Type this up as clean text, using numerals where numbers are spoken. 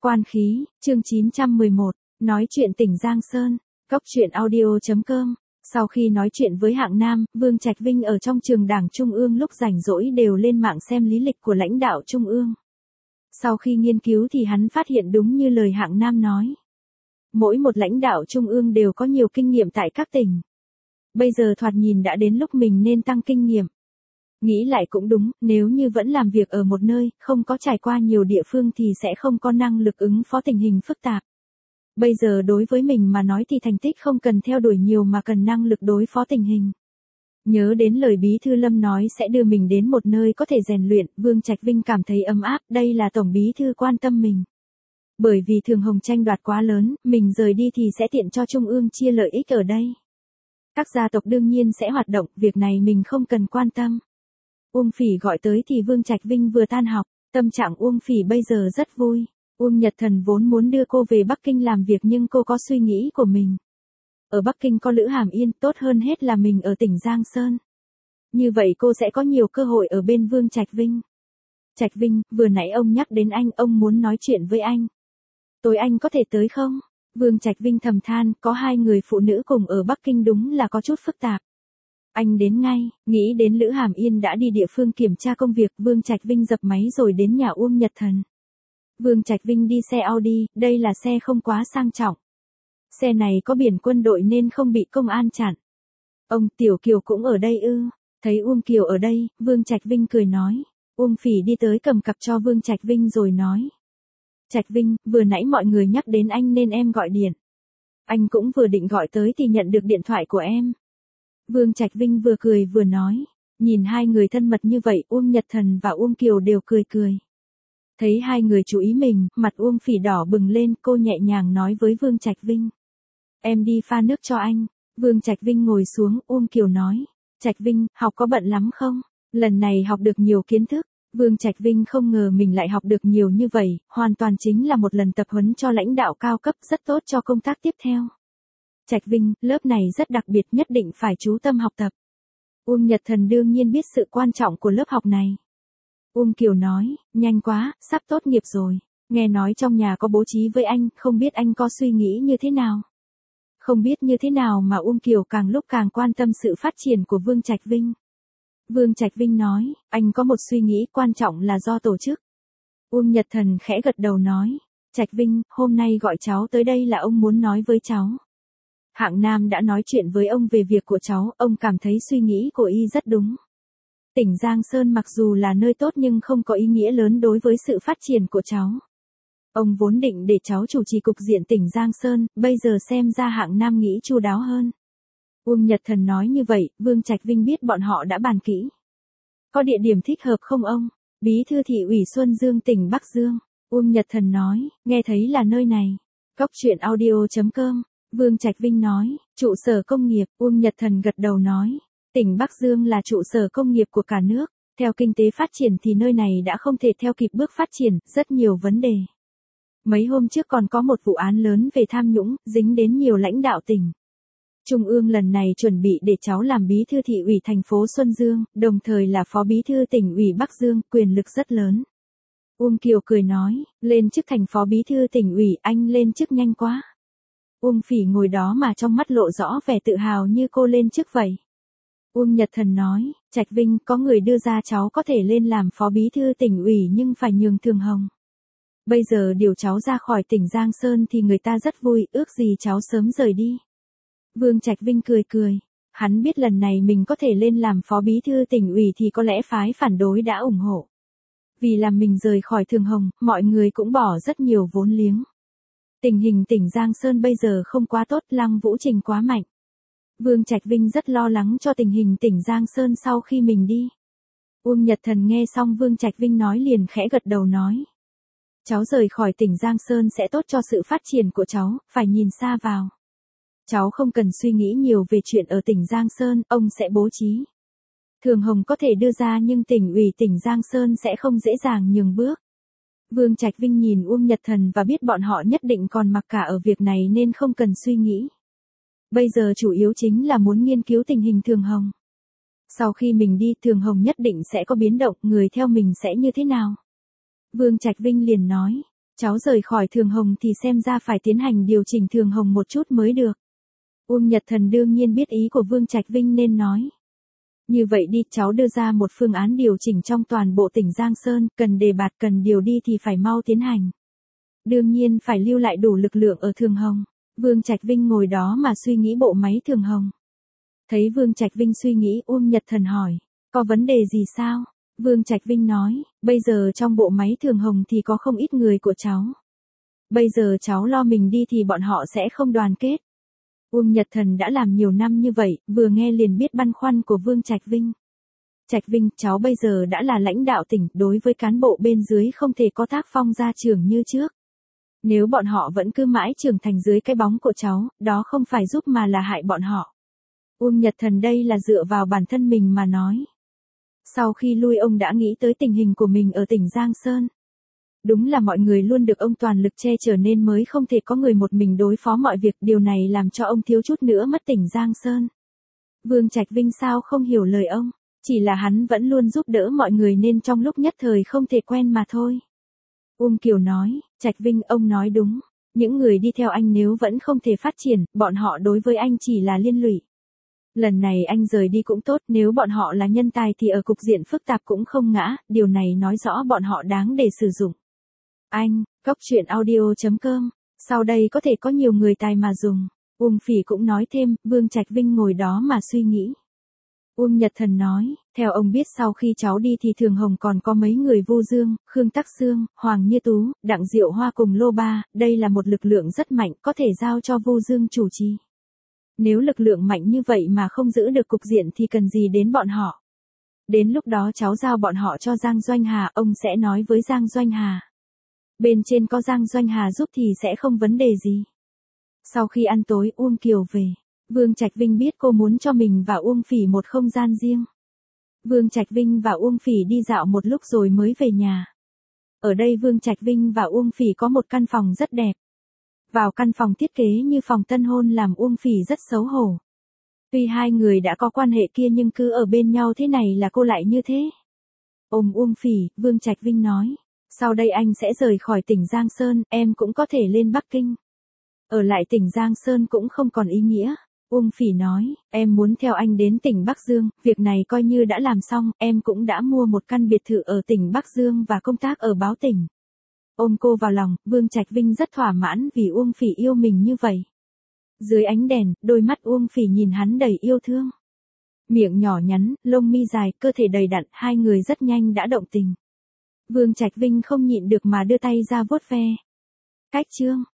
Quan khí, chương 911, nói chuyện tỉnh Giang Sơn, Cóc truyện audio.com. Sau khi nói chuyện với Hạng Nam, Vương Trạch Vinh ở trong trường Đảng Trung ương lúc rảnh rỗi đều lên mạng xem lý lịch của lãnh đạo Trung ương. Sau khi nghiên cứu thì hắn phát hiện đúng như lời Hạng Nam nói. Mỗi một lãnh đạo Trung ương đều có nhiều kinh nghiệm tại các tỉnh. Bây giờ thoạt nhìn đã đến lúc mình nên tăng kinh nghiệm. Nghĩ lại cũng đúng, nếu như vẫn làm việc ở một nơi, không có trải qua nhiều địa phương thì sẽ không có năng lực ứng phó tình hình phức tạp. Bây giờ đối với mình mà nói thì thành tích không cần theo đuổi nhiều mà cần năng lực đối phó tình hình. Nhớ đến lời Bí thư Lâm nói sẽ đưa mình đến một nơi có thể rèn luyện, Vương Trạch Vinh cảm thấy ấm áp, đây là Tổng Bí thư quan tâm mình. Bởi vì Thường Hồng tranh đoạt quá lớn, mình rời đi thì sẽ tiện cho Trung ương chia lợi ích ở đây. Các gia tộc đương nhiên sẽ hoạt động, việc này mình không cần quan tâm. Uông Phỉ gọi tới thì Vương Trạch Vinh vừa tan học, tâm trạng Uông Phỉ bây giờ rất vui. Uông Nhật Thần vốn muốn đưa cô về Bắc Kinh làm việc nhưng cô có suy nghĩ của mình. Ở Bắc Kinh có Lữ Hàm Yên, tốt hơn hết là mình ở tỉnh Giang Sơn. Như vậy cô sẽ có nhiều cơ hội ở bên Vương Trạch Vinh. Trạch Vinh, vừa nãy ông nhắc đến anh, ông muốn nói chuyện với anh. Tối anh có thể tới không? Vương Trạch Vinh thầm than, có hai người phụ nữ cùng ở Bắc Kinh đúng là có chút phức tạp. Anh đến ngay, nghĩ đến Lữ Hàm Yên đã đi địa phương kiểm tra công việc, Vương Trạch Vinh dập máy rồi đến nhà Uông Nhật Thần. Vương Trạch Vinh đi xe Audi, đây là xe không quá sang trọng. Xe này có biển quân đội nên không bị công an chặn. Ông Tiểu Kiều cũng ở đây ư? Thấy Uông Kiều ở đây, Vương Trạch Vinh cười nói. Uông Phỉ đi tới cầm cặp cho Vương Trạch Vinh rồi nói. Trạch Vinh, vừa nãy mọi người nhắc đến anh nên em gọi điện. Anh cũng vừa định gọi tới thì nhận được điện thoại của em. Vương Trạch Vinh vừa cười vừa nói. Nhìn hai người thân mật như vậy, Uông Nhật Thần và Uông Kiều đều cười cười. Thấy hai người chú ý mình, mặt Uông Phỉ đỏ bừng lên, cô nhẹ nhàng nói với Vương Trạch Vinh. Em đi pha nước cho anh. Vương Trạch Vinh ngồi xuống, Uông Kiều nói. Trạch Vinh, học có bận lắm không? Lần này học được nhiều kiến thức. Vương Trạch Vinh không ngờ mình lại học được nhiều như vậy, hoàn toàn chính là một lần tập huấn cho lãnh đạo cao cấp rất tốt cho công tác tiếp theo. Trạch Vinh, lớp này rất đặc biệt, nhất định phải chú tâm học tập. Uông Nhật Thần đương nhiên biết sự quan trọng của lớp học này. Uông Kiều nói, nhanh quá, sắp tốt nghiệp rồi. Nghe nói trong nhà có bố trí với anh, không biết anh có suy nghĩ như thế nào. Không biết như thế nào mà Uông Kiều càng lúc càng quan tâm sự phát triển của Vương Trạch Vinh. Vương Trạch Vinh nói, anh có một suy nghĩ quan trọng là do tổ chức. Uông Nhật Thần khẽ gật đầu nói, Trạch Vinh, hôm nay gọi cháu tới đây là ông muốn nói với cháu. Hạng Nam đã nói chuyện với ông về việc của cháu, ông cảm thấy suy nghĩ của y rất đúng. Tỉnh Giang Sơn mặc dù là nơi tốt nhưng không có ý nghĩa lớn đối với sự phát triển của cháu. Ông vốn định để cháu chủ trì cục diện tỉnh Giang Sơn, bây giờ xem ra Hạng Nam nghĩ chu đáo hơn. Uông Nhật Thần nói như vậy, Vương Trạch Vinh biết bọn họ đã bàn kỹ. Có địa điểm thích hợp không ông? Bí thư thị ủy Xuân Dương tỉnh Bắc Dương. Uông Nhật Thần nói, nghe thấy là nơi này. Cóc truyện audio.com. Vương Trạch Vinh nói, trụ sở công nghiệp. Uông Nhật Thần gật đầu nói, tỉnh Bắc Dương là trụ sở công nghiệp của cả nước. Theo kinh tế phát triển thì nơi này đã không thể theo kịp bước phát triển, rất nhiều vấn đề. Mấy hôm trước còn có một vụ án lớn về tham nhũng, dính đến nhiều lãnh đạo tỉnh. Trung ương lần này chuẩn bị để cháu làm bí thư thị ủy thành phố Xuân Dương, đồng thời là phó bí thư tỉnh ủy Bắc Dương, quyền lực rất lớn. Uông Kiều cười nói, lên chức thành phó bí thư tỉnh ủy, anh lên chức nhanh quá. Uông Phỉ ngồi đó mà trong mắt lộ rõ vẻ tự hào như cô lên chức vậy. Uông Nhật Thần nói, Trạch Vinh, có người đưa ra cháu có thể lên làm phó bí thư tỉnh ủy nhưng phải nhường Thường Hồng. Bây giờ điều cháu ra khỏi tỉnh Giang Sơn thì người ta rất vui, ước gì cháu sớm rời đi. Vương Trạch Vinh cười cười, hắn biết lần này mình có thể lên làm phó bí thư tỉnh ủy thì có lẽ phái phản đối đã ủng hộ. Vì làm mình rời khỏi Thường Hồng, mọi người cũng bỏ rất nhiều vốn liếng. Tình hình tỉnh Giang Sơn bây giờ không quá tốt, Lăng Vũ Trình quá mạnh. Vương Trạch Vinh rất lo lắng cho tình hình tỉnh Giang Sơn sau khi mình đi. Uông Nhật Thần nghe xong Vương Trạch Vinh nói liền khẽ gật đầu nói. Cháu rời khỏi tỉnh Giang Sơn sẽ tốt cho sự phát triển của cháu, phải nhìn xa vào. Cháu không cần suy nghĩ nhiều về chuyện ở tỉnh Giang Sơn, ông sẽ bố trí. Thường Hồng có thể đưa ra nhưng tỉnh ủy tỉnh Giang Sơn sẽ không dễ dàng nhường bước. Vương Trạch Vinh nhìn Uông Nhật Thần và biết bọn họ nhất định còn mặc cả ở việc này nên không cần suy nghĩ. Bây giờ chủ yếu chính là muốn nghiên cứu tình hình Thường Hồng. Sau khi mình đi, Thường Hồng nhất định sẽ có biến động, người theo mình sẽ như thế nào? Vương Trạch Vinh liền nói, Cháu rời khỏi Thường Hồng thì xem ra phải tiến hành điều chỉnh Thường Hồng một chút mới được. Uông Nhật Thần đương nhiên biết ý của Vương Trạch Vinh nên nói. Như vậy đi, cháu đưa ra một phương án điều chỉnh trong toàn bộ tỉnh Giang Sơn, cần đề bạt cần điều đi thì phải mau tiến hành. Đương nhiên phải lưu lại đủ lực lượng ở Thường Hồng. Vương Trạch Vinh ngồi đó mà suy nghĩ bộ máy Thường Hồng. Thấy Vương Trạch Vinh suy nghĩ, Uông Nhật Thần hỏi, có vấn đề gì sao? Vương Trạch Vinh nói, bây giờ trong bộ máy Thường Hồng thì có không ít người của cháu. Bây giờ cháu lo mình đi thì bọn họ sẽ không đoàn kết. Uông Nhật Thần đã làm nhiều năm như vậy, vừa nghe liền biết băn khoăn của Vương Trạch Vinh. Trạch Vinh, cháu bây giờ đã là lãnh đạo tỉnh, đối với cán bộ bên dưới không thể có tác phong gia trưởng như trước. Nếu bọn họ vẫn cứ mãi trưởng thành dưới cái bóng của cháu, đó không phải giúp mà là hại bọn họ. Uông Nhật Thần đây là dựa vào bản thân mình mà nói. Sau khi lui ông đã nghĩ tới tình hình của mình ở tỉnh Giang Sơn. Đúng là mọi người luôn được ông toàn lực che chở nên mới không thể có người một mình đối phó mọi việc, điều này làm cho ông thiếu chút nữa mất tỉnh Giang Sơn. Vương Trạch Vinh sao không hiểu lời ông, chỉ là hắn vẫn luôn giúp đỡ mọi người nên trong lúc nhất thời không thể quen mà thôi. Uông Kiều nói, Trạch Vinh ông nói đúng, những người đi theo anh nếu vẫn không thể phát triển, bọn họ đối với anh chỉ là liên lụy. Lần này anh rời đi cũng tốt, nếu bọn họ là nhân tài thì ở cục diện phức tạp cũng không ngã, điều này nói rõ bọn họ đáng để sử dụng. Anh, Cốc Truyện Audio.com, sau đây có thể có nhiều người tài mà dùng. Uông Phỉ cũng nói thêm, Vương Trạch Vinh ngồi đó mà suy nghĩ. Uông Nhật Thần nói, theo ông biết sau khi cháu đi thì Thường Hồng còn có mấy người Vu Dương, Khương Tắc Xương, Hoàng Như Tú, Đặng Diệu Hoa cùng Lô Ba, đây là một lực lượng rất mạnh có thể giao cho Vu Dương chủ trì. Nếu lực lượng mạnh như vậy mà không giữ được cục diện thì cần gì đến bọn họ. Đến lúc đó cháu giao bọn họ cho Giang Doanh Hà, ông sẽ nói với Giang Doanh Hà. Bên trên có Giang Doanh Hà giúp thì sẽ không vấn đề gì. Sau khi ăn tối Uông Kiều về, Vương Trạch Vinh biết cô muốn cho mình và Uông Phỉ một không gian riêng. Vương Trạch Vinh và Uông Phỉ đi dạo một lúc rồi mới về nhà. Ở đây Vương Trạch Vinh và Uông Phỉ có một căn phòng rất đẹp. Vào căn phòng thiết kế như phòng tân hôn làm Uông Phỉ rất xấu hổ. Tuy hai người đã có quan hệ kia nhưng cứ ở bên nhau thế này là cô lại như thế. Ôm Uông Phỉ, Vương Trạch Vinh nói, sau đây anh sẽ rời khỏi tỉnh Giang Sơn, em cũng có thể lên Bắc Kinh. Ở lại tỉnh Giang Sơn cũng không còn ý nghĩa. Uông Phỉ nói, em muốn theo anh đến tỉnh Bắc Dương, việc này coi như đã làm xong, em cũng đã mua một căn biệt thự ở tỉnh Bắc Dương và công tác ở báo tỉnh. Ôm cô vào lòng, Vương Trạch Vinh rất thỏa mãn vì Uông Phỉ yêu mình như vậy. Dưới ánh đèn, đôi mắt Uông Phỉ nhìn hắn đầy yêu thương. Miệng nhỏ nhắn, lông mi dài, cơ thể đầy đặn, hai người rất nhanh đã động tình. Vương Trạch Vinh không nhịn được mà đưa tay ra vuốt ve. Cách chương